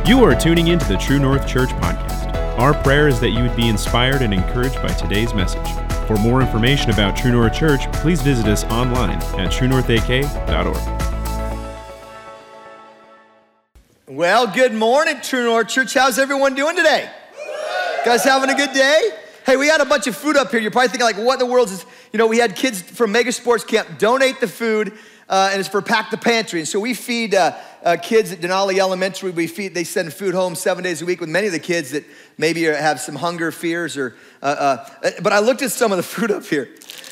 You are tuning into the True North Church podcast. Our prayer is that you would be inspired and encouraged by today's message. For more information about True North Church, please visit us online at truenorthak.org. Well, good morning, True North Church. How's everyone doing today? Guys having a good day? Hey, we had a bunch of food up here. You're probably thinking, like, what in the world is, we had kids from Mega Sports Camp donate the food, and it's for Pack the Pantry. And so we feed kids at Denali Elementary. They send food home 7 days a week with many of the kids that maybe have some hunger fears but I looked at some of the food up here.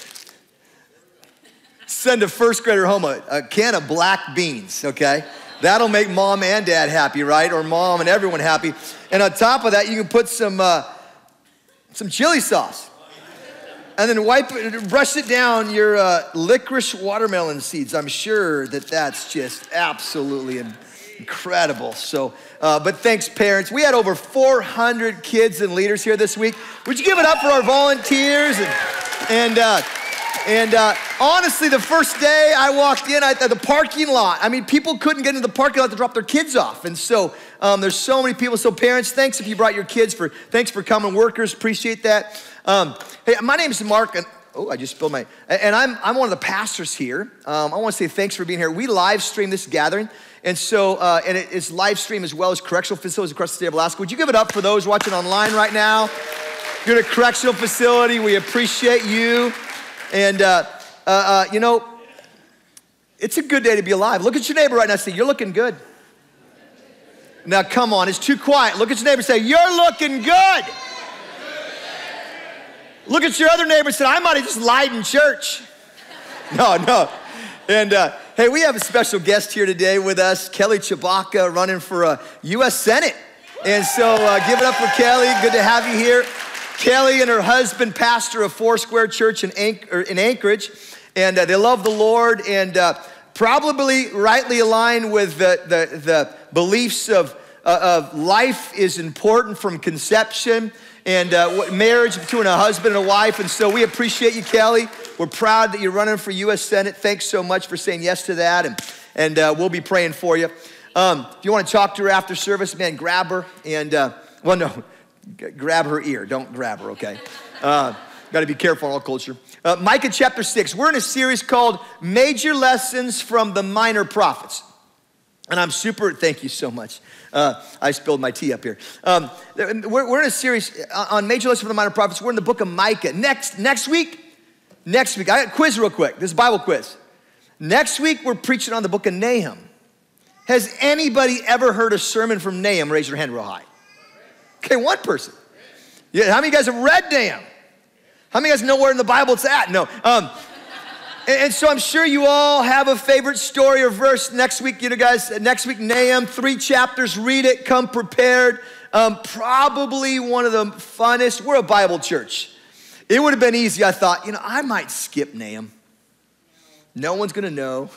Send a first grader home a can of black beans, okay? That'll make mom and dad happy, right? Or mom and everyone happy. And on top of that, you can put some chili sauce. And then brush it down your licorice watermelon seeds. I'm sure that's just absolutely incredible. So, but thanks, parents. We had over 400 kids and leaders here this week. Would you give it up for our volunteers? And honestly, the first day I walked in at the parking lot, people couldn't get into the parking lot to drop their kids off. And so there's so many people. So parents, thanks if you brought your kids. Thanks for coming. Workers, appreciate that. Hey, my name is Mark, and I just spilled and I'm one of the pastors here. I want to say thanks for being here. We live stream this gathering, and so and it's live stream as well as correctional facilities across the state of Alaska. Would you give it up for those watching online right now? You're at a correctional facility. We appreciate you, and it's a good day to be alive. Look at your neighbor right now and say, "You're looking good." Now, come on, it's too quiet. Look at your neighbor and say, "You're looking good." Look at your other neighbor and say, "I might have just lied in church." No. And hey, we have a special guest here today with us, Kelly Chewbacca, running for U.S. Senate. And so give it up for Kelly. Good to have you here. Kelly and her husband, pastor of Foursquare Church in Anchorage. And they love the Lord and probably rightly aligned with the beliefs of life is important from conception and marriage between a husband and a wife. And so we appreciate you, Kelly. We're proud that you're running for U.S. Senate. Thanks so much for saying yes to that. And we'll be praying for you. If you want to talk to her after service, man, grab her. And, grab her ear. Don't grab her, okay? Got to be careful in all culture. Micah chapter 6. We're in a series called Major Lessons from the Minor Prophets. And thank you so much. I spilled my tea up here. We're in a series on Major Lessons from the Minor Prophets. We're in the book of Micah. Next week, I got a quiz real quick. This is a Bible quiz. Next week, we're preaching on the book of Nahum. Has anybody ever heard a sermon from Nahum? Raise your hand real high. Okay, one person. Yeah, how many of you guys have read Nahum? How many of you guys know where in the Bible it's at? No. And so I'm sure you all have a favorite story or verse. Next week, next week, Nahum, 3 chapters, read it, come prepared. Probably one of the funnest. We're a Bible church. It would have been easy, I thought, I might skip Nahum. No one's gonna know.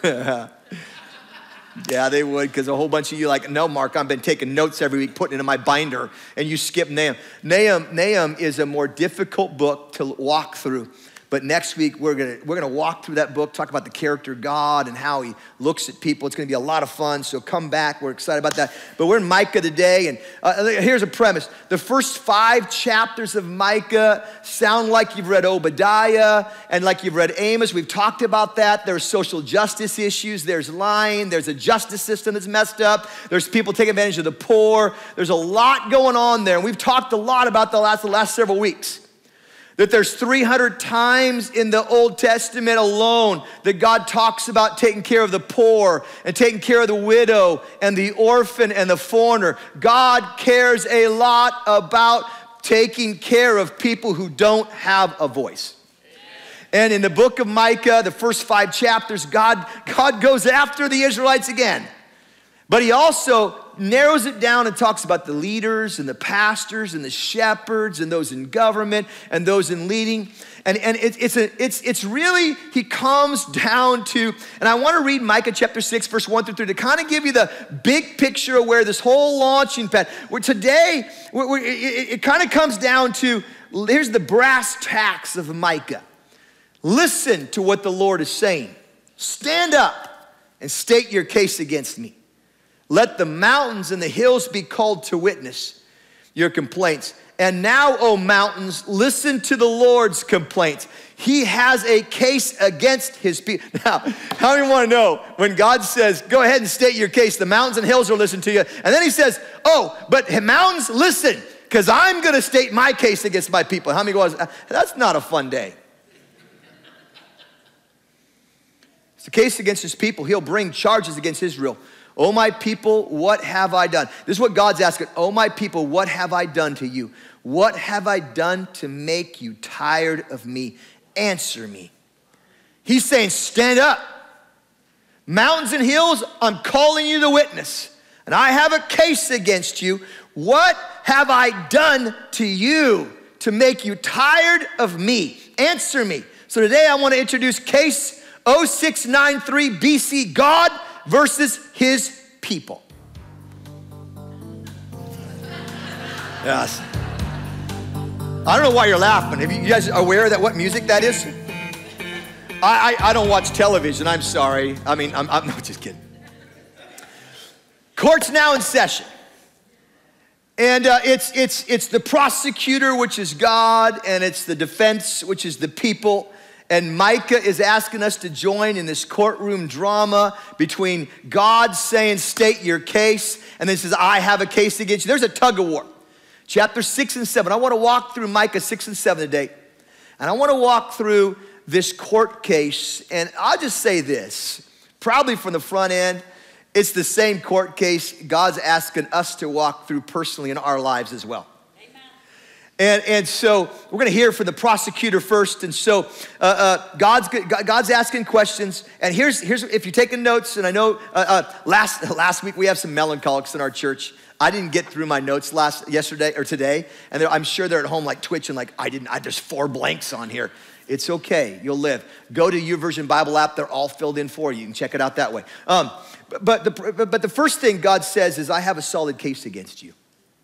Yeah, they would, because a whole bunch of you no, Mark, I've been taking notes every week, putting it in my binder, and you skip Nahum. Nahum is a more difficult book to walk through. But next week, we're gonna walk through that book, talk about the character of God and how he looks at people. It's gonna be a lot of fun, so come back. We're excited about that. But we're in Micah today, and here's a premise. The first 5 chapters of Micah sound like you've read Obadiah and like you've read Amos. We've talked about that. There's social justice issues. There's lying. There's a justice system that's messed up. There's people taking advantage of the poor. There's a lot going on there, and we've talked a lot about the last several weeks. That there's 300 times in the Old Testament alone that God talks about taking care of the poor and taking care of the widow and the orphan and the foreigner. God cares a lot about taking care of people who don't have a voice. And in the book of Micah, the first 5 chapters, God goes after the Israelites again. But he also narrows it down and talks about the leaders and the pastors and the shepherds and those in government and those in leading. And it's really, he comes down to, and I want to read Micah chapter 6, verse 1 through 3 to kind of give you the big picture of where this whole launching pad, where today, it kind of comes down to, here's the brass tacks of Micah. Listen to what the Lord is saying. Stand up and state your case against me. Let the mountains and the hills be called to witness your complaints. And now, O mountains, listen to the Lord's complaints. He has a case against his people. Now, how many want to know when God says, go ahead and state your case, the mountains and hills will listen to you. And then he says, oh, but mountains, listen, because I'm going to state my case against my people. How many go, that's not a fun day. It's a case against his people. He'll bring charges against Israel. Oh, my people, what have I done? This is what God's asking. Oh, my people, what have I done to you? What have I done to make you tired of me? Answer me. He's saying, stand up. Mountains and hills, I'm calling you to witness. And I have a case against you. What have I done to you to make you tired of me? Answer me. So today I want to introduce case 0693 BC, God versus his people. Yes. I don't know why you're laughing. Have you guys aware that what music that is? I don't watch television. I'm sorry. I mean, I'm no, just kidding. Court's now in session. And it's the prosecutor, which is God, and it's the defense, which is the people. And Micah is asking us to join in this courtroom drama between God saying, state your case, and then says, I have a case against you. There's a tug of war. Chapter 6 and 7. I want to walk through Micah 6 and 7 today. And I want to walk through this court case. And I'll just say this, probably from the front end, it's the same court case God's asking us to walk through personally in our lives as well. And so we're going to hear from the prosecutor first. And so God's asking questions. And here's if you're taking notes, and I know last week we have some melancholics in our church. I didn't get through my notes yesterday or today, and I'm sure they're at home like twitching, like there's 4 blanks on here. It's okay, you'll live. Go to YouVersion Bible app, they're all filled in for you. You can check it out that way. But the first thing God says is, I have a solid case against you.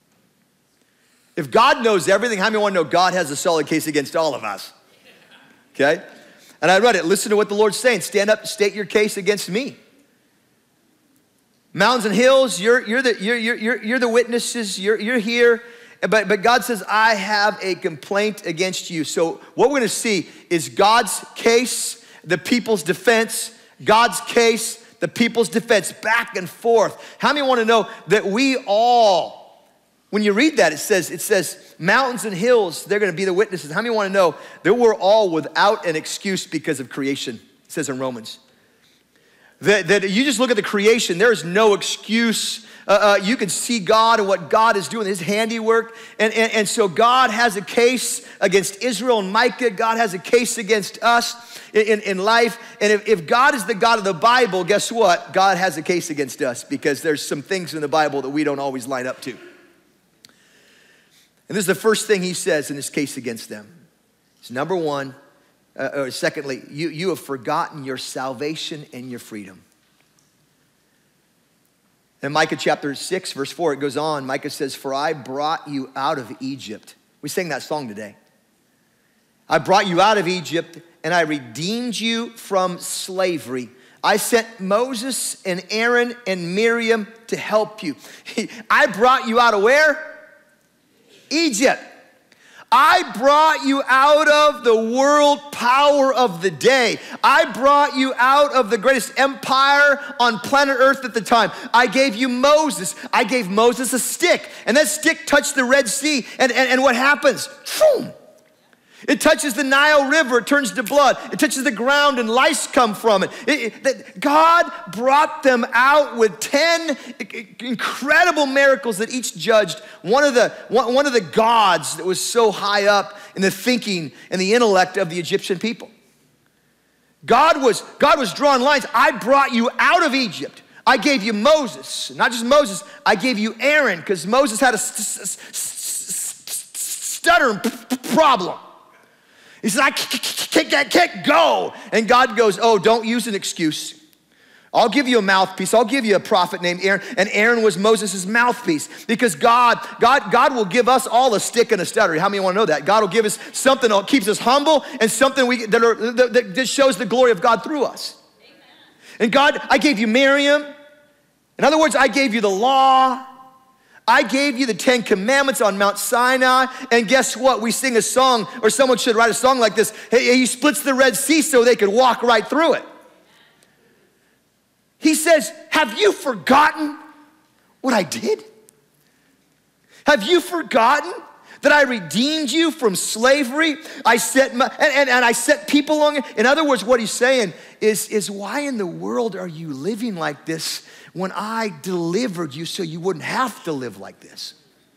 If God knows everything, how many want to know God has a solid case against all of us? Okay? And I read it. Listen to what the Lord's saying. Stand up, state your case against me. Mountains and hills, you're the witnesses. You're here. But God says, I have a complaint against you. So what we're going to see is God's case, the people's defense. God's case, the people's defense, back and forth. How many want to know that we all, when you read that, it says mountains and hills, they're going to be the witnesses. How many want to know that we're all without an excuse because of creation? It says in Romans. That you just look at the creation, there's no excuse. You can see God and what God is doing, his handiwork. And so God has a case against Israel and Micah. God has a case against us in life. And if God is the God of the Bible, guess what? God has a case against us, because there's some things in the Bible that we don't always line up to. And this is the first thing he says in his case against them. It's number one, or secondly, you have forgotten your salvation and your freedom. In Micah chapter 6, verse 4, it goes on. Micah says, for I brought you out of Egypt. We sang that song today. I brought you out of Egypt, and I redeemed you from slavery. I sent Moses and Aaron and Miriam to help you. I brought you out of where? Egypt. I brought you out of the world power of the day. I brought you out of the greatest empire on planet Earth at the time. I gave you Moses. I gave Moses a stick, and that stick touched the Red Sea, and what happens? Boom! It touches the Nile River, it turns to blood. It touches the ground and lice come from it. God brought them out with 10 incredible miracles that each judged one of the gods that was so high up in the thinking and the intellect of the Egyptian people. God was drawing lines. I brought you out of Egypt. I gave you Moses. Not just Moses, I gave you Aaron, because Moses had a stuttering problem. He says, I can't go. And God goes, oh, don't use an excuse. I'll give you a mouthpiece. I'll give you a prophet named Aaron. And Aaron was Moses' mouthpiece, because God will give us all a stick and a stutter. How many want to know that? God will give us something that keeps us humble, and something that just shows the glory of God through us. Amen. And God, I gave you Miriam. In other words, I gave you the law. I gave you the 10 commandments on Mount Sinai. And guess what? We sing a song, or someone should write a song like this. Hey, he splits the Red Sea so they could walk right through it. He says, have you forgotten what I did? Have you forgotten that I redeemed you from slavery? I set I set people on. In other words, what he's saying is why in the world are you living like this when I delivered you so you wouldn't have to live like this?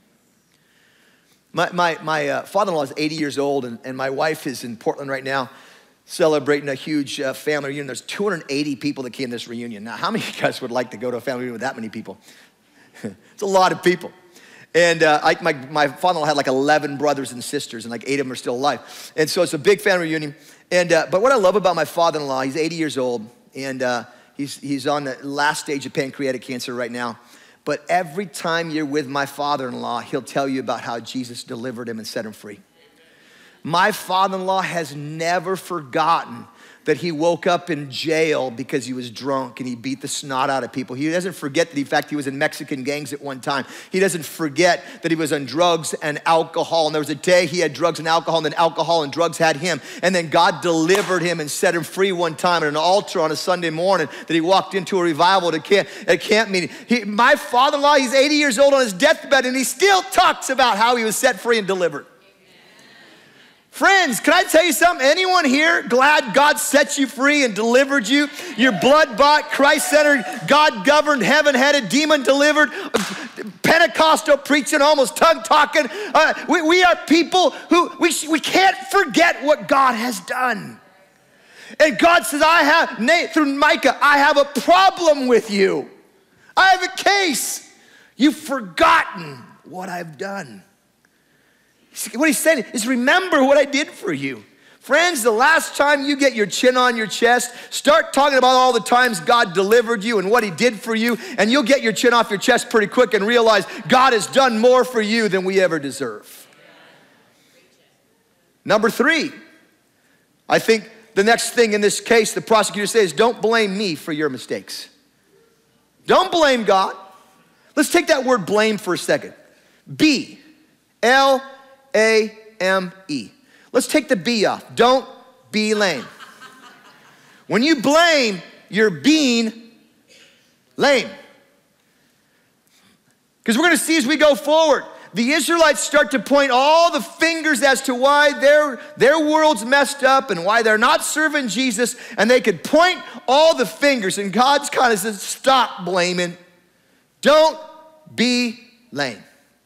My father-in-law is 80 years old, and my wife is in Portland right now celebrating a huge family reunion. There's 280 people that came to this reunion. Now, how many of you guys would like to go to a family reunion with that many people? It's a lot of people. And my father-in-law had like 11 brothers and sisters, and like 8 of them are still alive. And so it's a big family reunion. And but what I love about my father-in-law, he's 80 years old, and he's on the last stage of pancreatic cancer right now. But every time you're with my father-in-law, he'll tell you about how Jesus delivered him and set him free. My father-in-law has never forgotten that he woke up in jail because he was drunk and he beat the snot out of people. He doesn't forget that, in fact, he was in Mexican gangs at one time. He doesn't forget that he was on drugs and alcohol. And there was a day he had drugs and alcohol, and then alcohol and drugs had him. And then God delivered him and set him free one time at an altar on a Sunday morning that he walked into a revival at a camp meeting. My father-in-law, he's 80 years old on his deathbed, and he still talks about how he was set free and delivered. Friends, can I tell you something? Anyone here glad God set you free and delivered you? You're blood-bought, Christ-centered, God-governed, heaven-headed, demon-delivered, Pentecostal preaching, almost tongue-talking. We are people who, we can't forget what God has done. And God says, through Micah, I have a problem with you. I have a case. You've forgotten what I've done. What he's saying is, remember what I did for you. Friends, the last time you get your chin on your chest, start talking about all the times God delivered you and what he did for you, and you'll get your chin off your chest pretty quick and realize God has done more for you than we ever deserve. Number 3, I think the next thing in this case, the prosecutor says, don't blame me for your mistakes. Don't blame God. Let's take that word blame for a second. B-L-A-M-E. Let's take the B off. Don't be lame. When you blame, you're being lame. Because we're going to see as we go forward, the Israelites start to point all the fingers as to why their world's messed up and why they're not serving Jesus, and they could point all the fingers, and God's kind of says, stop blaming. Don't be lame.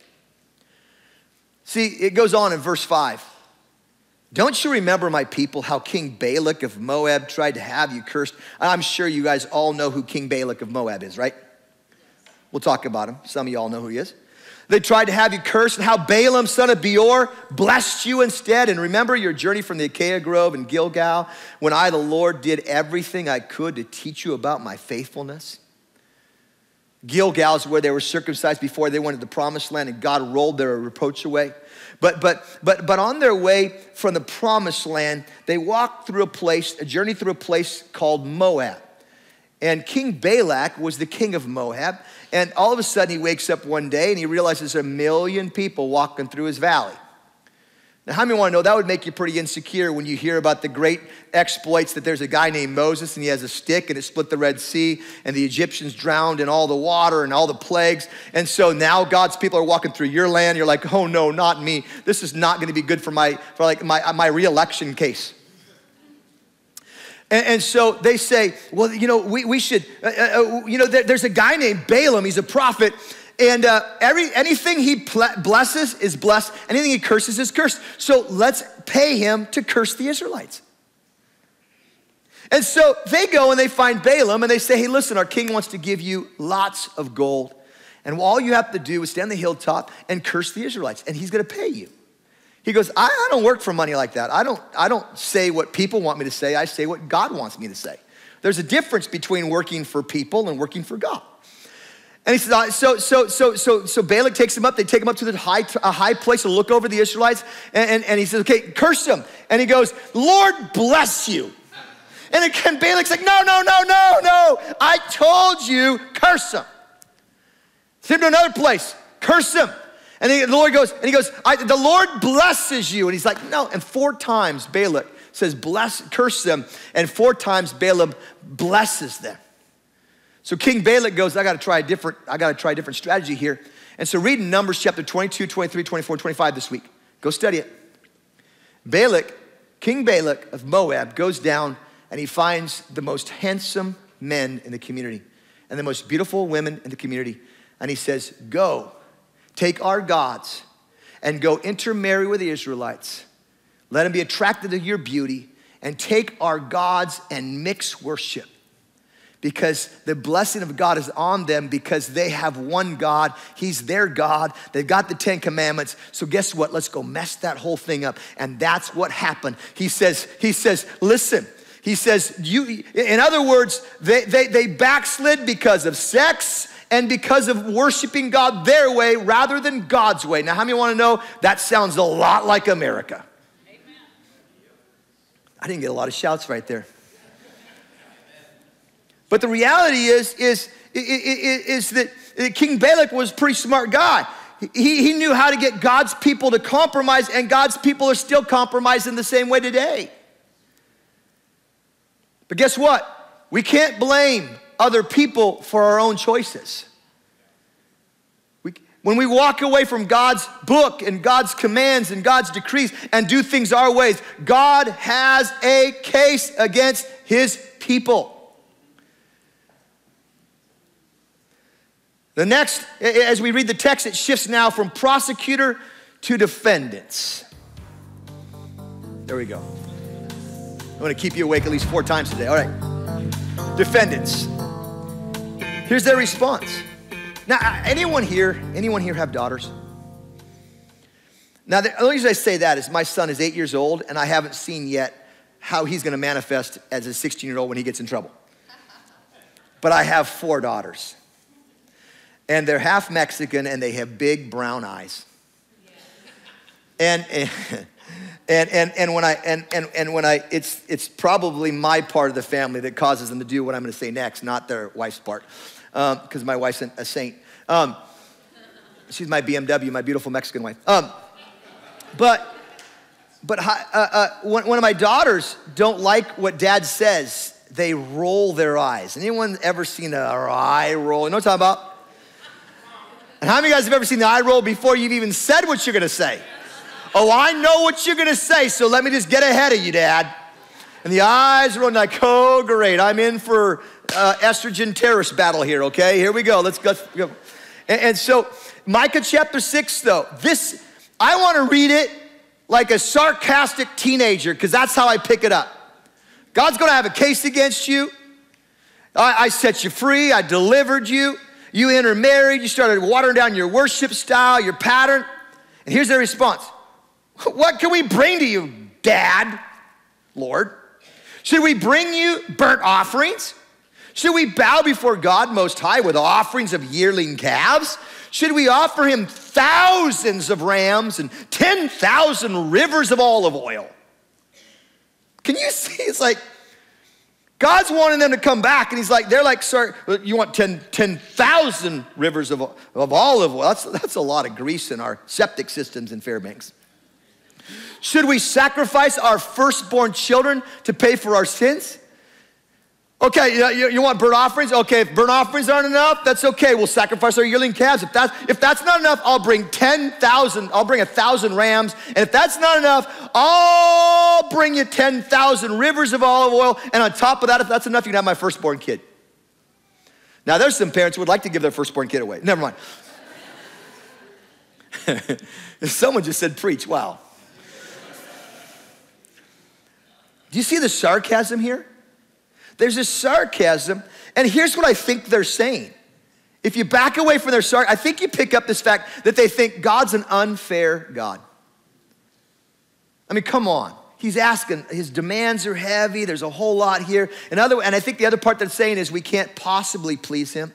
See, it goes on in verse 5. Don't you remember, my people, how King Balak of Moab tried to have you cursed? I'm sure you guys all know who King Balak of Moab is, right? We'll talk about him. Some of y'all know who he is. They tried to have you cursed, and how Balaam, son of Beor, blessed you instead. And remember your journey from the Acacia Grove in Gilgal, when I, the Lord, did everything I could to teach you about my faithfulness? Gilgal is where they were circumcised before they went to the promised land, and God rolled their reproach away. But on their way from the promised land, they walked through a journey through a place called Moab. And King Balak was the king of Moab. And all of a sudden he wakes up one day and he realizes there's 1 million people walking through his valley. Now, how many want to know that would make you pretty insecure when you hear about the great exploits that there's a guy named Moses and he has a stick and it split the Red Sea and the Egyptians drowned in all the water and all the plagues. And so now God's people are walking through your land. You're like, oh no, not me. This is not going to be good for my re-election case. And so they say, well, we should, there's a guy named Balaam. He's a prophet. And anything he blesses is blessed. Anything he curses is cursed. So let's pay him to curse the Israelites. And so they go and they find Balaam and they say, hey, listen, our king wants to give you lots of gold. And all you have to do is stand on the hilltop and curse the Israelites. And he's going to pay you. He goes, I don't work for money like that. I don't say what people want me to say. I say what God wants me to say. There's a difference between working for people and working for God. And he says, so Balak takes him up. They take him up to a high place to look over the Israelites. And he says, okay, curse them. And he goes, Lord bless you. And again, Balak's like, no. I told you, curse them. Send him to another place, curse him. And the Lord goes, the Lord blesses you. And he's like, no. And 4 times Balak says, curse them. And 4 times Balaam blesses them. So King Balak goes, I gotta try a different strategy here. And so read in Numbers chapter 22, 23, 24, 25 this week. Go study it. King Balak of Moab goes down and he finds the most handsome men in the community and the most beautiful women in the community. And he says, go, take our gods and go intermarry with the Israelites. Let them be attracted to your beauty and take our gods and mix worship. Because the blessing of God is on them because they have one God. He's their God. They've got the 10 commandments. So guess what? Let's go mess that whole thing up. And that's what happened. He says, listen. He says, in other words, they backslid because of sex and because of worshiping God their way rather than God's way. Now, how many want to know that sounds a lot like America? Amen. I didn't get a lot of shouts right there. But the reality is that King Balak was a pretty smart guy. He knew how to get God's people to compromise, and God's people are still compromising the same way today. But guess what? We can't blame other people for our own choices. When we walk away from God's book and God's commands and God's decrees and do things our ways, God has a case against his people. The next, as we read the text, it shifts now from prosecutor to defendants. There we go. I'm gonna keep you awake at least 4 times today. All right. Defendants. Here's their response. Now, anyone here have daughters? Now, the only reason I say that is my son is 8 years old and I haven't seen yet how he's gonna manifest as a 16-year-old when he gets in trouble. But I have 4 daughters. And they're half Mexican and they have big brown eyes. And when I it's probably my part of the family that causes them to do what I'm gonna say next, not their wife's part. Because my wife's a saint. She's my BMW, my beautiful Mexican wife. But one of my daughters don't like what dad says. They roll their eyes. Anyone ever seen an eye roll? You know what I'm talking about? And how many of you guys have ever seen the eye roll before you've even said what you're gonna say? Oh, I know what you're gonna say, so let me just get ahead of you, Dad. And the eyes are rolling like, oh, great, I'm in for estrogen terrorist battle here, okay? Here we go, let's go. And so, Micah chapter 6, though, I wanna read it like a sarcastic teenager, because that's how I pick it up. God's gonna have a case against you. I set you free, I delivered you. You intermarried, you started watering down your worship style, your pattern. And here's their response. What can we bring to you, Dad, Lord? Should we bring you burnt offerings? Should we bow before God Most High with offerings of yearling calves? Should we offer him thousands of rams and 10,000 rivers of olive oil? Can you see? It's like, God's wanting them to come back, and he's like, they're like, sir, you want 10,000 rivers of olive oil? That's a lot of grease in our septic systems in Fairbanks. Should we sacrifice our firstborn children to pay for our sins? Okay, you want burnt offerings? Okay, if burnt offerings aren't enough, that's okay. We'll sacrifice our yearling calves. If that's not enough, I'll bring 10,000. I'll bring 1,000 rams. And if that's not enough, I'll bring you 10,000 rivers of olive oil. And on top of that, if that's enough, you can have my firstborn kid. Now, there's some parents who would like to give their firstborn kid away. Never mind. Someone just said preach. Wow. Do you see the sarcasm here? There's this sarcasm, and here's what I think they're saying. If you back away from their sarcasm, I think you pick up this fact that they think God's an unfair God. I mean, come on. He's asking, his demands are heavy, there's a whole lot here. And I think the other part that's saying is we can't possibly please him.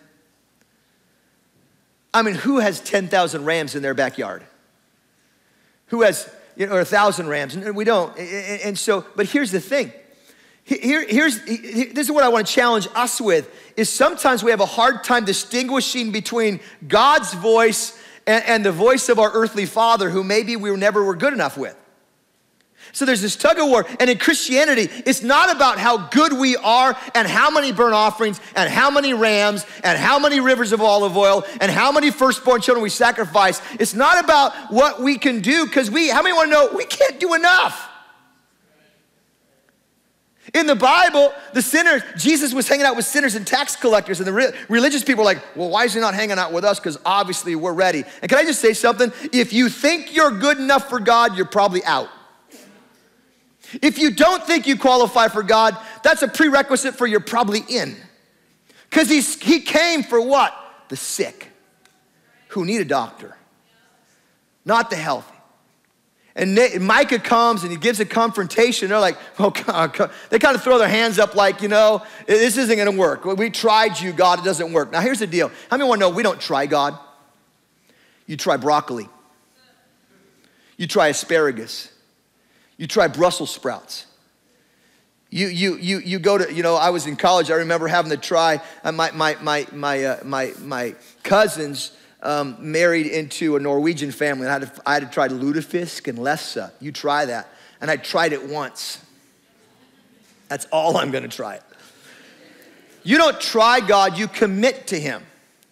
I mean, who has 10,000 rams in their backyard? Who has, or 1,000 rams? And we don't. And so, but here's the thing. This is what I want to challenge us with, is sometimes we have a hard time distinguishing between God's voice and the voice of our earthly father who maybe we never were good enough with. So there's this tug of war, and in Christianity, it's not about how good we are and how many burnt offerings and how many rams and how many rivers of olive oil and how many firstborn children we sacrifice. It's not about what we can do, because how many want to know we can't do enough? In the Bible, the sinners, Jesus was hanging out with sinners and tax collectors, and the religious people were like, well, why is he not hanging out with us? Because obviously we're ready. And can I just say something? If you think you're good enough for God, you're probably out. If you don't think you qualify for God, that's a prerequisite for you're probably in. Because he came for what? The sick, who need a doctor, not the healthy. And Micah comes and he gives a confrontation. They're like, oh, God. They kind of throw their hands up like, this isn't gonna work. We tried you, God, it doesn't work. Now here's the deal. How many want to know we don't try God? You try broccoli. You try asparagus. You try Brussels sprouts. You go to, I was in college, I remember having to try, my cousins married into a Norwegian family, and I had to try lutefisk and lefse. You try that. And I tried it once. That's all I'm gonna try it. You don't try God, you commit to him.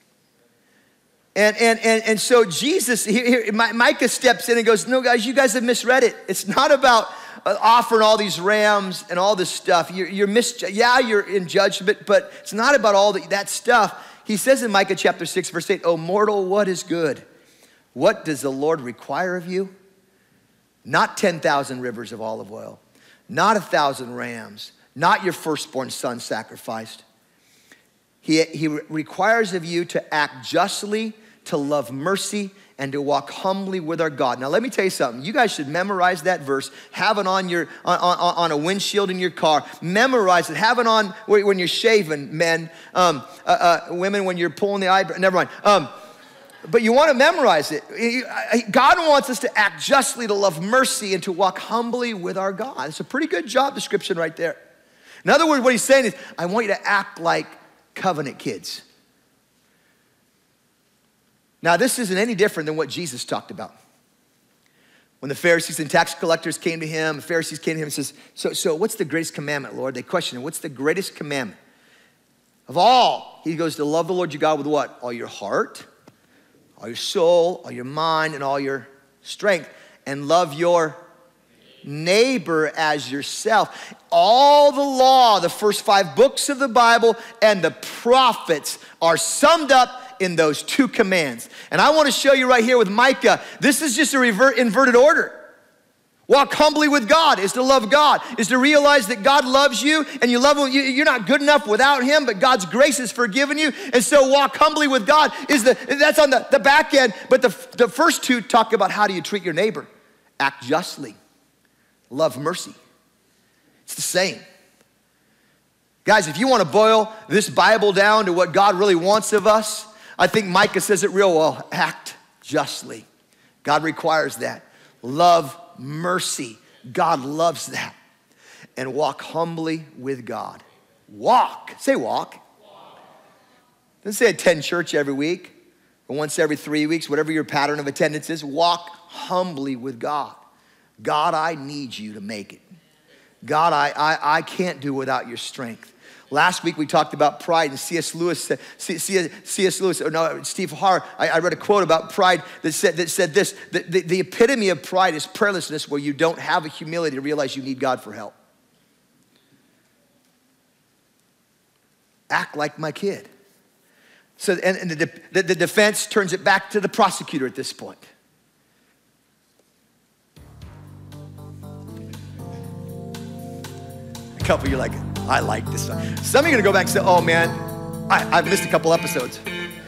And so Jesus, Micah steps in and goes, no guys, you guys have misread it. It's not about offering all these rams and all this stuff. You're in judgment, but it's not about all that stuff. He says in Micah chapter 6, verse 8, "O mortal, what is good? What does the Lord require of you? Not 10,000 rivers of olive oil, not 1,000 rams, not your firstborn son sacrificed. He requires of you to act justly, to love mercy, and to walk humbly with our God." Now, let me tell you something. You guys should memorize that verse. Have it on on a windshield in your car. Memorize it. Have it on when you're shaving, men. Women, when you're pulling the eyebrow. Never mind. But you want to memorize it. God wants us to act justly, to love mercy, and to walk humbly with our God. It's a pretty good job description right there. In other words, what he's saying is, I want you to act like covenant kids. Now, this isn't any different than what Jesus talked about. When the Pharisees and tax collectors came to him, the Pharisees came to him and says, so what's the greatest commandment, Lord? They question him, what's the greatest commandment? Of all, he goes, to love the Lord your God with what? All your heart, all your soul, all your mind, and all your strength. And love your neighbor as yourself. All the law, the first 5 books of the Bible, and the prophets are summed up in those 2 commands. And I want to show you right here with Micah, this is just a inverted order. Walk humbly with God is to love God, is to realize that God loves you and you love him. You're not good enough without him, but God's grace has forgiven you. And so walk humbly with God that's on the back end. But the first 2 talk about how do you treat your neighbor. Act justly, love mercy. It's the same. Guys, if you want to boil this Bible down to what God really wants of us, I think Micah says it real well. Act justly. God requires that. Love mercy. God loves that. And walk humbly with God. Walk. Say walk. Don't say attend church every week or once every 3 weeks, whatever your pattern of attendance is. Walk humbly with God. God, I need you to make it. God, I can't do without your strength. Last week we talked about pride, and Steve Harr, I read a quote about pride that said this, the epitome of pride is prayerlessness, where you don't have a humility to realize you need God for help. Act like my kid. So, and the defense turns it back to the prosecutor at this point. A couple of you are like, I like this stuff. Some of you are gonna go back and say, oh man, I've missed a couple episodes.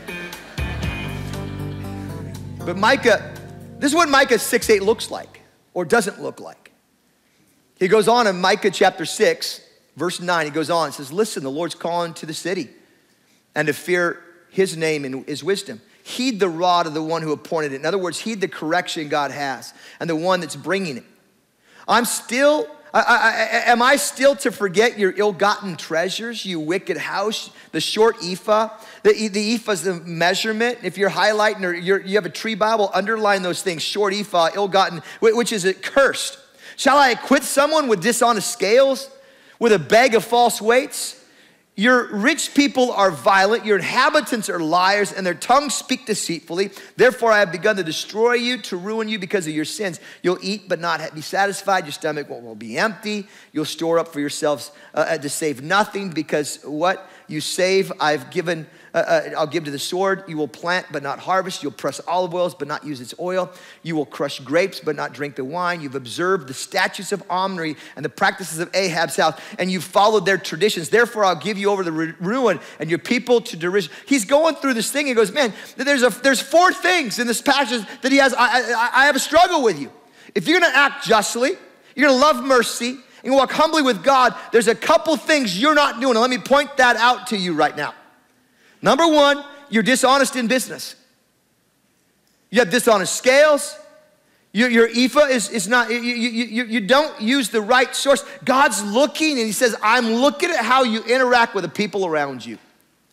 But Micah, this is what Micah 6:8 looks like, or doesn't look like. He goes on in Micah chapter 6, verse 9, he goes on and says, listen, the Lord's calling to the city, and to fear his name and his wisdom. Heed the rod of the one who appointed it. In other words, heed the correction God has, and the one that's bringing it. Am I still to forget your ill-gotten treasures, you wicked house, the short ephah? The ephah is the measurement. If you're highlighting or you have a tree Bible, underline those things, short ephah, ill-gotten, which is cursed. Shall I acquit someone with dishonest scales, with a bag of false weights? Your rich people are violent, your inhabitants are liars, and their tongues speak deceitfully. Therefore, I have begun to destroy you, to ruin you because of your sins. You'll eat but not be satisfied. Your stomach will be empty. You'll store up for yourselves to save nothing, because what you save I'll give to the sword. You will plant but not harvest. You'll press olive oils but not use its oil. You will crush grapes but not drink the wine. You've observed the statutes of Omri and the practices of Ahab's house, and you've followed their traditions. Therefore, I'll give you over to ruin and your people to derision. He's going through this thing. He goes, man, there's 4 things in this passage that he has. I have a struggle with you. If you're gonna act justly, you're gonna love mercy, and walk humbly with God, there's a couple things you're not doing. And let me point that out to you right now. Number 1, you're dishonest in business. You have dishonest scales. Your ephah is not, you don't use the right source. God's looking and he says, I'm looking at how you interact with the people around you.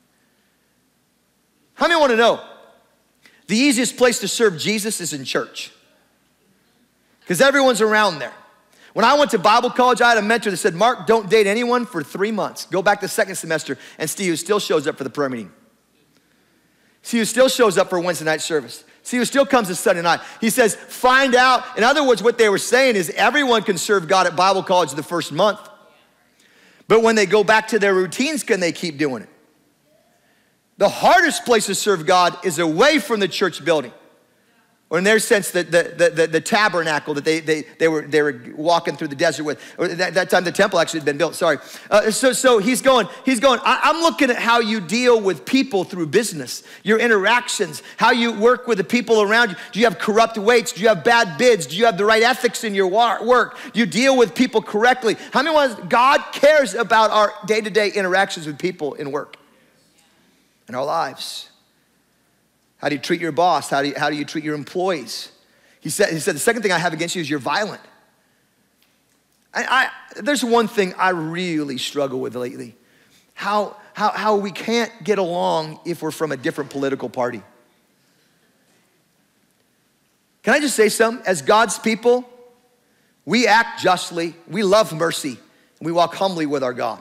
How many want to know? The easiest place to serve Jesus is in church, because everyone's around there. When I went to Bible college, I had a mentor that said, Mark, don't date anyone for 3 months. Go back to second semester, and Steve still shows up for the prayer meeting. Steve still shows up for Wednesday night service. Steve still comes to Sunday night. He says, find out. In other words, what they were saying is everyone can serve God at Bible college the first month. But when they go back to their routines, can they keep doing it? The hardest place to serve God is away from the church building. Or in their sense, the tabernacle that they were walking through the desert with. Or that time the temple actually had been built, sorry. So he's going, I'm looking at how you deal with people through business, your interactions, how you work with the people around you. Do you have corrupt weights? Do you have bad bids? Do you have the right ethics in your work? Do you deal with people correctly? How many ones, God cares about our day-to-day interactions with people in work, in our lives? How do you treat your boss? How do you treat your employees? He said, the second thing I have against you is you're violent. There's one thing I really struggle with lately. How we can't get along if we're from a different political party. Can I just say something? As God's people, we act justly, we love mercy, and we walk humbly with our God.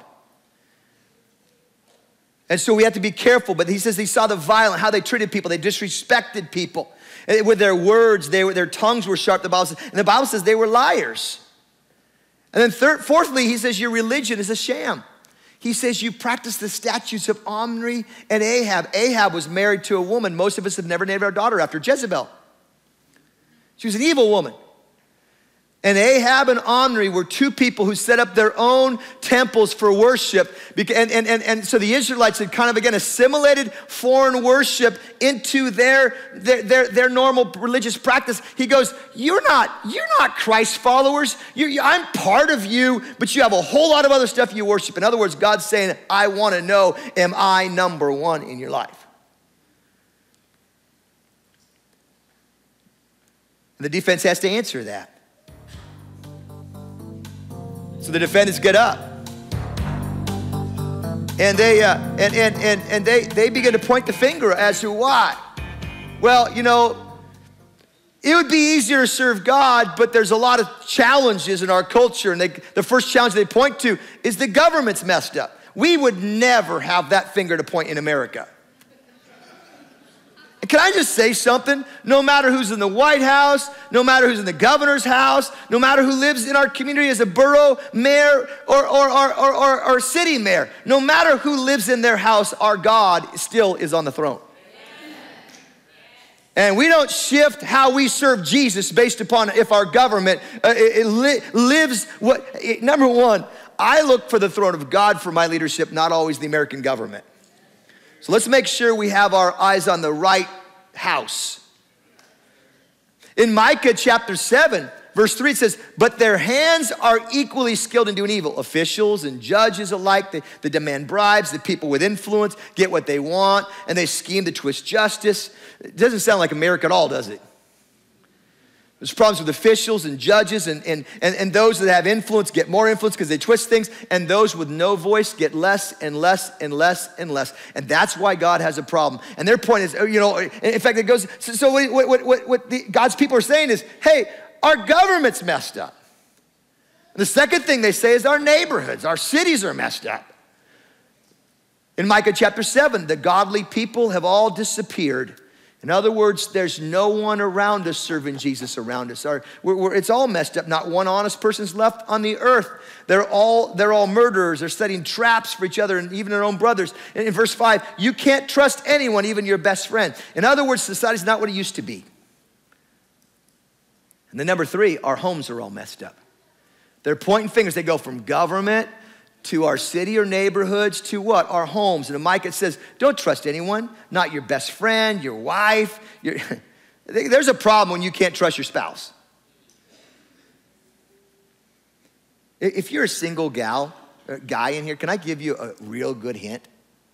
And so we have to be careful, but he says he saw the violent, how they treated people. They disrespected people. And with their words, their tongues were sharp, the Bible says. And the Bible says they were liars. And then fourthly, he says your religion is a sham. He says you practice the statutes of Omri and Ahab. Ahab was married to a woman. Most of us have never named our daughter after Jezebel. She was an evil woman. And Ahab and Omri were 2 people who set up their own temples for worship. And so the Israelites had kind of, again, assimilated foreign worship into their normal religious practice. He goes, you're not Christ followers. I'm part of you, but you have a whole lot of other stuff you worship. In other words, God's saying, I want to know, am I number 1 in your life? And the defense has to answer that. So the defendants get up, and they begin to point the finger as to why. Well, you know, it would be easier to serve God, but there's a lot of challenges in our culture, and the first challenge they point to is the government's messed up. We would never have that finger to point in America. Can I just say something? No matter who's in the White House, no matter who's in the governor's house, no matter who lives in our community as a borough mayor or city mayor, no matter who lives in their house, our God still is on the throne. And we don't shift how we serve Jesus based upon if our government lives what. Number 1, I look for the throne of God for my leadership, not always the American government. So let's make sure we have our eyes on the right house. In Micah chapter 7, verse 3, it says, but their hands are equally skilled in doing evil. Officials and judges alike, they demand bribes. The people with influence get what they want, and they scheme to twist justice. It doesn't sound like America at all, does it? There's problems with officials and judges and those that have influence get more influence because they twist things, and those with no voice get less and less and less and less. And that's why God has a problem. And their point is, in fact, it goes, so what God's people are saying is, hey, our government's messed up. And the second thing they say is our neighborhoods, our cities are messed up. In Micah chapter 7, the godly people have all disappeared. In other words, there's no one around us serving Jesus around us. It's all messed up. Not one honest person's left on the earth. They're all murderers. They're setting traps for each other and even their own brothers. In verse 5, you can't trust anyone, even your best friend. In other words, society's not what it used to be. And then number 3, our homes are all messed up. They're pointing fingers. They go from government to our city or neighborhoods to what? Our homes. And in Micah it says, don't trust anyone, not your best friend, your wife. There's a problem when you can't trust your spouse. If you're a single guy in here, can I give you a real good hint?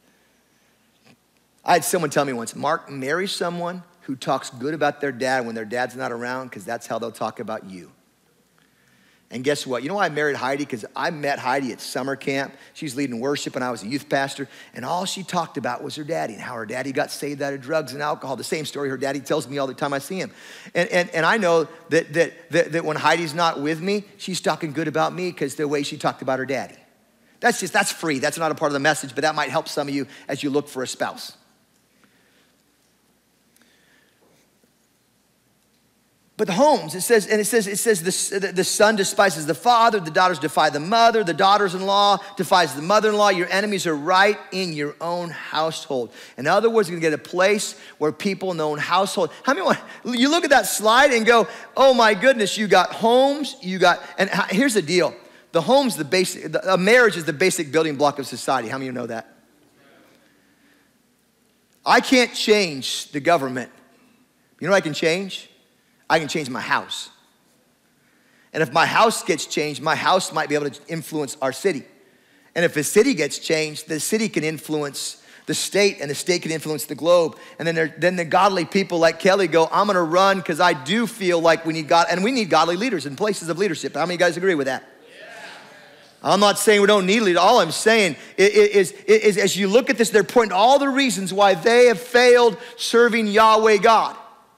I had someone tell me once, Mark, marry someone who talks good about their dad when their dad's not around, because that's how they'll talk about you. And guess what? You know why I married Heidi? Because I met Heidi at summer camp. She's leading worship and I was a youth pastor. And all she talked about was her daddy and how her daddy got saved out of drugs and alcohol. The same story her daddy tells me all the time I see him. And I know that when Heidi's not with me, she's talking good about me because the way she talked about her daddy. That's free. That's not a part of the message, but that might help some of you as you look for a spouse. But the homes, it says the son despises the father, the daughters defy the mother, the daughters-in-law defies the mother-in-law. Your enemies are right in your own household. In other words, you're gonna get a place where people in their own household. How many you look at that slide and go, oh my goodness, you got homes, and here's the deal. The home's a marriage is the basic building block of society. How many of you know that? I can't change the government. You know what I can change? I can change my house. And if my house gets changed, my house might be able to influence our city. And if the city gets changed, the city can influence the state, and the state can influence the globe. And then the godly people like Kelly go, I'm gonna run because I do feel like we need God, and we need godly leaders in places of leadership. How many of you guys agree with that? I'm not saying we don't need leaders. All I'm saying is as you look at this, they're pointing to all the reasons why they have failed serving Yahweh God.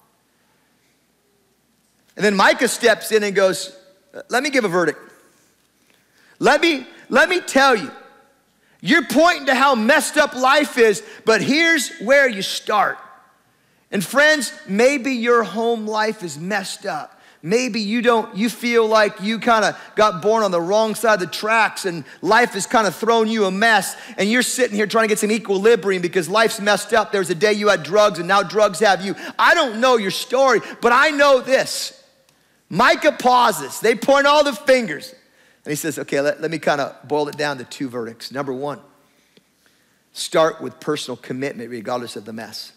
And then Micah steps in and goes, let me give a verdict. Let me tell you, you're pointing to how messed up life is, but here's where you start. And friends, maybe your home life is messed up. Maybe you feel like you kind of got born on the wrong side of the tracks and life has kind of thrown you a mess and you're sitting here trying to get some equilibrium because life's messed up. There was a day you had drugs and now drugs have you. I don't know your story, but I know this. Micah pauses. They point all the fingers. And he says, okay, let me kind of boil it down to 2 verdicts. Number 1, start with personal commitment regardless of the mess.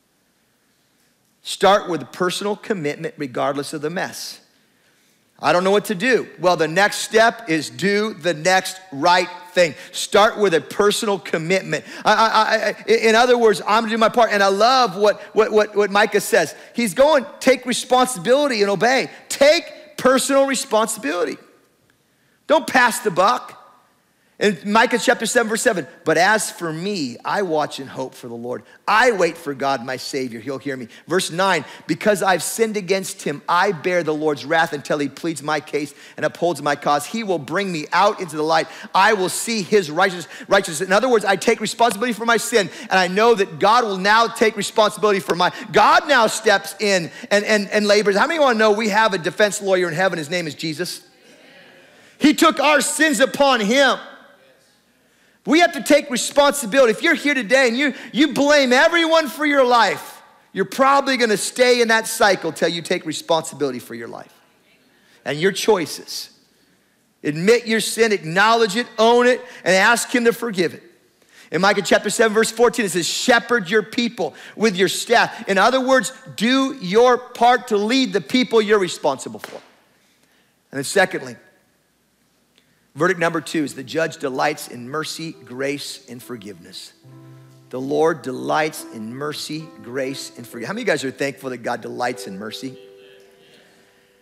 Start with personal commitment regardless of the mess. I don't know what to do. Well, the next step is do the next right thing. Start with a personal commitment. In other words, I'm gonna do my part. And I love what Micah says. He's going, take responsibility and obey. Take personal responsibility. Don't pass the buck. In Micah chapter 7, verse 7, but as for me, I watch and hope for the Lord. I wait for God, my Savior. He'll hear me. Verse 9, because I've sinned against him, I bear the Lord's wrath until he pleads my case and upholds my cause. He will bring me out into the light. I will see his righteousness. In other words, I take responsibility for my sin, and I know that God will now take responsibility for God now steps in and labors. How many want to know we have a defense lawyer in heaven? His name is Jesus. He took our sins upon him. We have to take responsibility. If you're here today and you blame everyone for your life, you're probably gonna stay in that cycle till you take responsibility for your life and your choices. Admit your sin, acknowledge it, own it, and ask him to forgive it. In Micah chapter 7, verse 14, it says, shepherd your people with your staff. In other words, do your part to lead the people you're responsible for. And then secondly, verdict number 2 is the judge delights in mercy, grace, and forgiveness. The Lord delights in mercy, grace, and forgiveness. How many of you guys are thankful that God delights in mercy?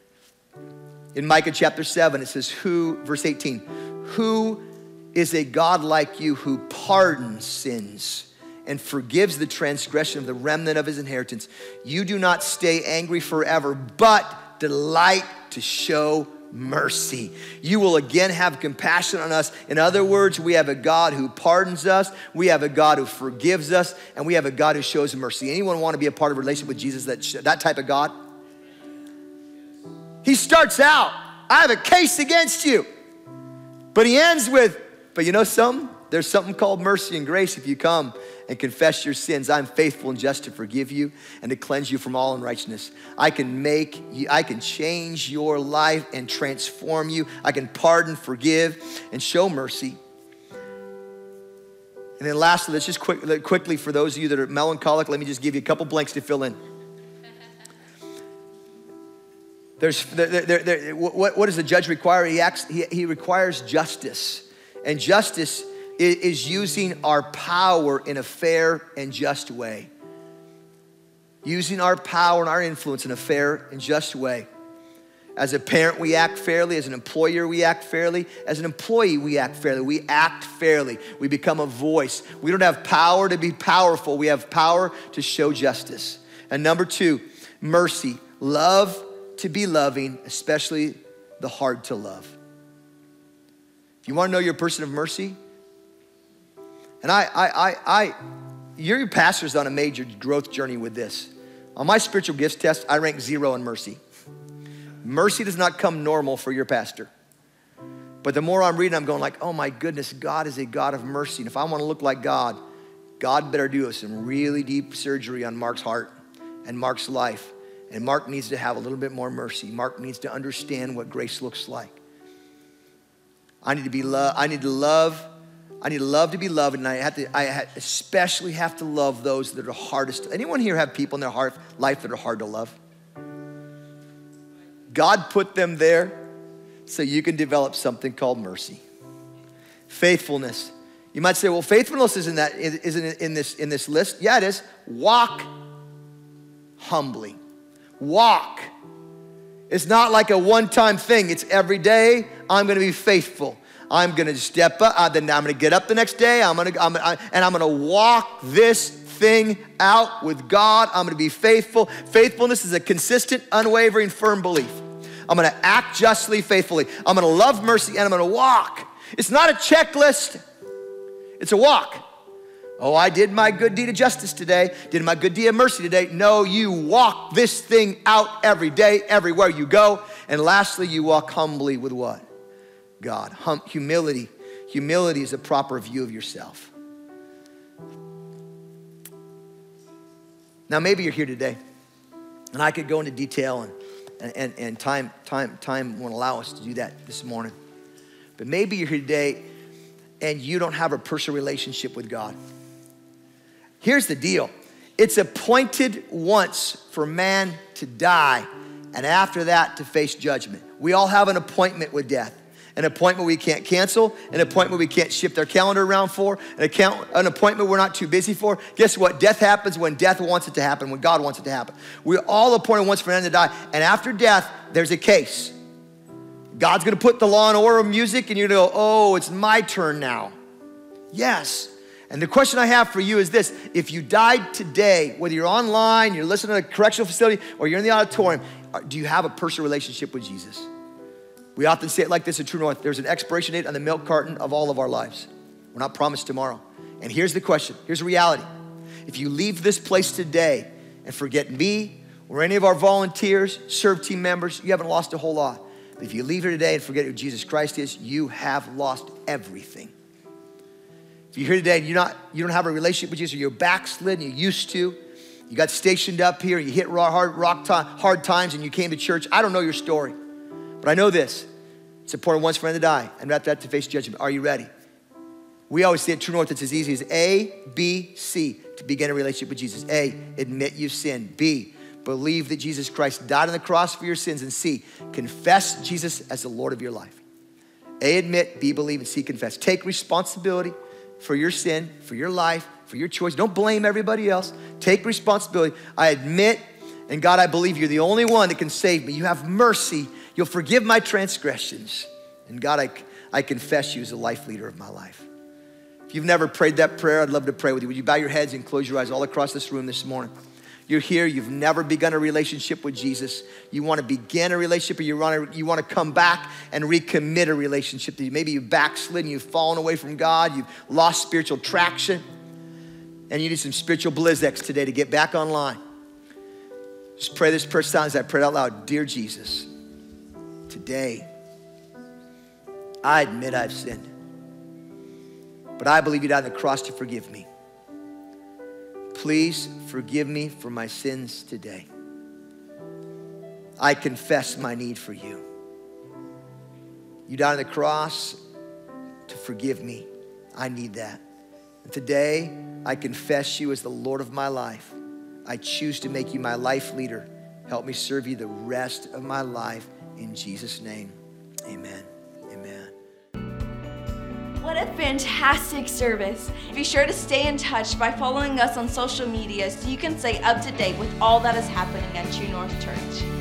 In Micah chapter 7, it says, verse 18, who is a God like you who pardons sins and forgives the transgression of the remnant of his inheritance? You do not stay angry forever, but delight to show mercy. You will again have compassion on us. In other words, we have a God who pardons us, we have a God who forgives us, and we have a God who shows mercy. Anyone want to be a part of a relationship with Jesus, that type of God? He starts out, I have a case against you. But he ends with, but you know something? There's something called mercy and grace. If you come and confess your sins, I'm faithful and just to forgive you and to cleanse you from all unrighteousness. I can change your life and transform you. I can pardon, forgive, and show mercy. And then lastly, let's just quickly, for those of you that are melancholic, let me just give you a couple blanks to fill in. What does the judge require? He requires justice. And justice is using our power in a fair and just way. Using our power and our influence in a fair and just way. As a parent, we act fairly. As an employer, we act fairly. As an employee, we act fairly. We act fairly. We become a voice. We don't have power to be powerful. We have power to show justice. And number 2, mercy. Love to be loving, especially the hard to love. If you want to know you're a person of mercy, and your pastor's on a major growth journey with this. On my spiritual gifts test, I rank 0 in mercy. Mercy does not come normal for your pastor. But the more I'm reading, I'm going like, oh my goodness, God is a God of mercy. And if I want to look like God better do some really deep surgery on Mark's heart and Mark's life. And Mark needs to have a little bit more mercy. Mark needs to understand what grace looks like. I need to love to be loved, and I especially have to love those that are hardest. Anyone here have people in their life that are hard to love? God put them there so you can develop something called mercy. Faithfulness. You might say, well, faithfulness isn't in this list. Yeah, it is. Walk humbly. Walk. It's not like a one-time thing. It's every day. I'm going to be faithful. I'm going to step up. Then I'm going to get up the next day. I'm going to walk this thing out with God. I'm going to be faithful. Faithfulness is a consistent, unwavering, firm belief. I'm going to act justly, faithfully. I'm going to love mercy, and I'm going to walk. It's not a checklist. It's a walk. Oh, I did my good deed of justice today. Did my good deed of mercy today. No, you walk this thing out every day, everywhere you go. And lastly, you walk humbly with what? God. Humility. Humility is a proper view of yourself. Now, maybe you're here today, and I could go into detail, and time won't allow us to do that this morning. But maybe you're here today, and you don't have a personal relationship with God. Here's the deal. It's appointed once for man to die, and after that to face judgment. We all have an appointment with death. An appointment we can't cancel, an appointment we can't shift our calendar around for, an appointment we're not too busy for. Guess what? Death happens when death wants it to happen, when God wants it to happen. We're all appointed once for man to die, and after death, there's a case. God's gonna put the Law and Order music, and you're gonna go, oh, it's my turn now. Yes. And the question I have for you is this: if you died today, whether you're online, you're listening to a correctional facility, or you're in the auditorium, do you have a personal relationship with Jesus? We often say it like this at True North: there's an expiration date on the milk carton of all of our lives. We're not promised tomorrow. And here's the question, here's the reality. If you leave this place today and forget me or any of our volunteers, serve team members, you haven't lost a whole lot. But if you leave here today and forget who Jesus Christ is, you have lost everything. If you're here today and you don't have a relationship with Jesus, or you're backslidden, you used to, you got stationed up here, you hit hard times and you came to church, I don't know your story. But I know this: it's important once for man to die, and after that to face judgment. Are you ready? We always say at True North, it's as easy as A, B, C to begin a relationship with Jesus. A, admit you've sinned. B, believe that Jesus Christ died on the cross for your sins. And C, confess Jesus as the Lord of your life. A, admit, B, believe, and C, confess. Take responsibility for your sin, for your life, for your choice. Don't blame everybody else. Take responsibility. I admit, and God, I believe you're the only one that can save me. You have mercy. You'll forgive my transgressions. And God, I confess you as the life leader of my life. If you've never prayed that prayer, I'd love to pray with you. Would you bow your heads and close your eyes all across this room this morning? You're here, you've never begun a relationship with Jesus. You want to begin a relationship, or you want to come back and recommit a relationship. Maybe you've backslidden, you've fallen away from God, you've lost spiritual traction, and you need some spiritual blizzaks today to get back online. Just pray this prayer as I pray it out loud. Dear Jesus, today, I admit I've sinned, but I believe you died on the cross to forgive me. Please forgive me for my sins today. I confess my need for you. You died on the cross to forgive me. I need that. And today, I confess you as the Lord of my life. I choose to make you my life leader. Help me serve you the rest of my life. In Jesus' name, amen. Amen. What a fantastic service. Be sure to stay in touch by following us on social media so you can stay up to date with all that is happening at True North Church.